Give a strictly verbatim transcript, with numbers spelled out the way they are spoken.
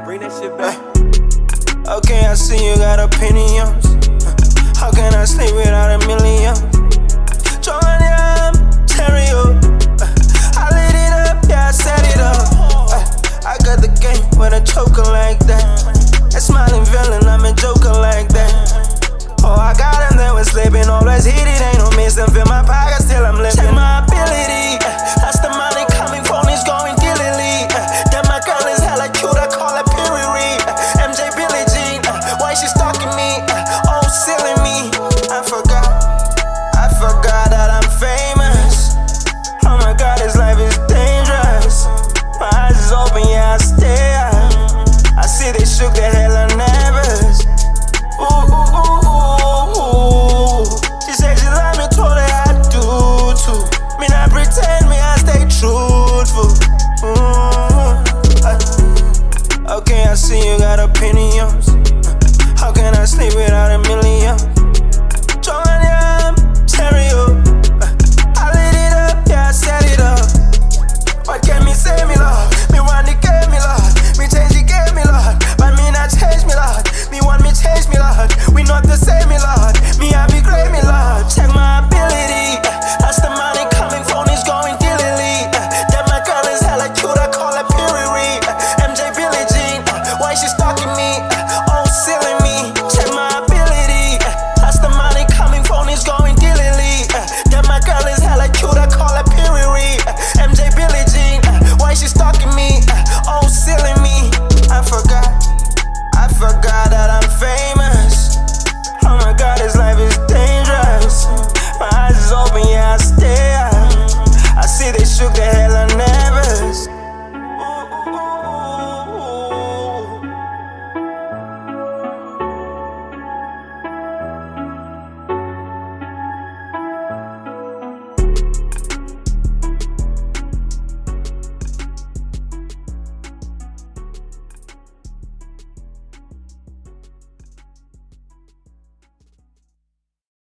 Bring that shit back. Okay, I see you got opinions. How can I sleep without a million? Joanna, I'm Terrio. I lit it up, yeah, I set it up. I got the game with a choker like that. A smiling villain, I'm a joker like that. Oh, I got him that was slipping, always hit it, ain't no missing. Feel my pocket, still I'm living.